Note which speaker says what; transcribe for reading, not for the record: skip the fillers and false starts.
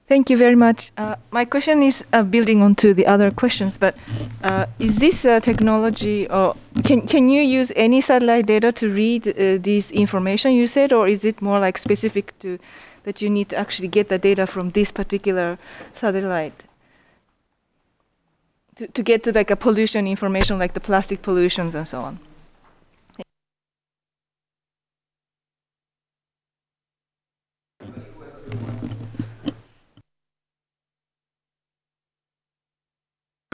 Speaker 1: Thank you very much. My question is building onto the other questions, but is this technology, or can you use any satellite data to read this information you said, or is it more like specific to that you need to actually get the data from this particular satellite to get to like a pollution information, like the plastic pollutions and so on?